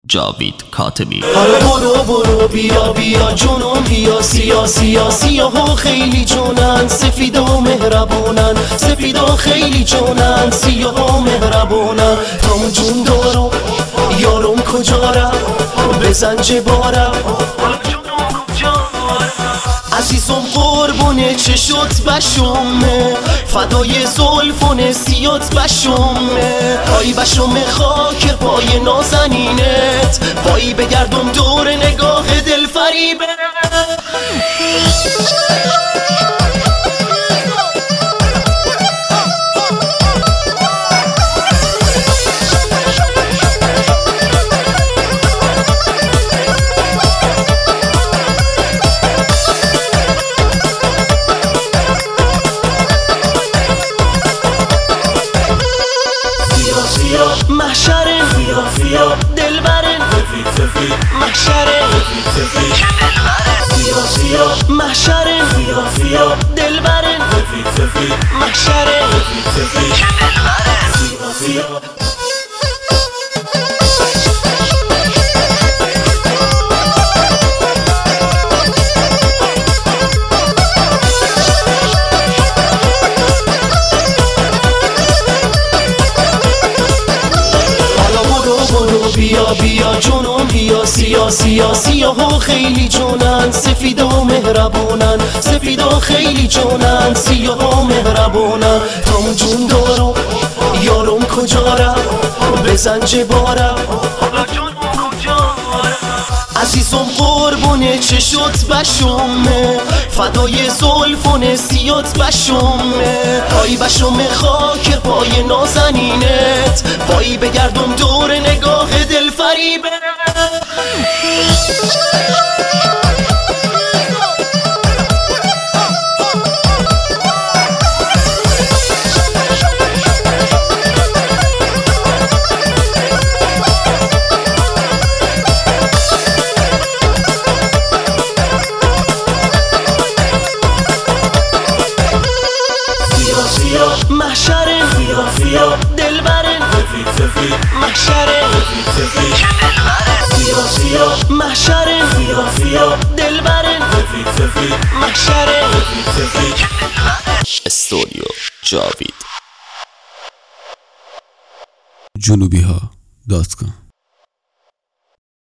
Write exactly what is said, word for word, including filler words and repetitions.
جاوید کاتبی. آره برو برو بیا بیا جونم بیا سیا سیا سیاها خیلی جونن، سفید و مهربونن، سفید و خیلی جونن، سیاها مهربونن. تام جون دارم یارم کجا رم، بزن جبارم عزیزم قربونه چشت بشمه، فدای زلفون سیات بشمه، پای بشم خاک پای نازنینت، پایی بگردم دور نگاه دل فریبه. محشره فیا فیا دلبره سفید سفید محشره سفید سفید فیا فیا محشره فیا فیا دلبره سفید سفید محشره سفید سفید فیا فیا. بیا بیا جونم بیا سیا سیا سیاها خیلی جونن، سفید و مهربونن، سفید و خیلی جونن، سیاها مهربونن. تام جون دارم یارم کجا رم، بزن جبارم عزیزم قربونه چشت بشمه، فدای زلفون سیات بشمه، پایی بشم خاک پای نازنینت، پایی بگردم دور نگاه دل فریبه. محشره فیا فیا دلبره سفید سفید محشره سفید سفید فیا فیا محشره فیا فیا دلبره سفید سفید محشره سفید سفید. استودیو جاوید جنوبی ها دات کام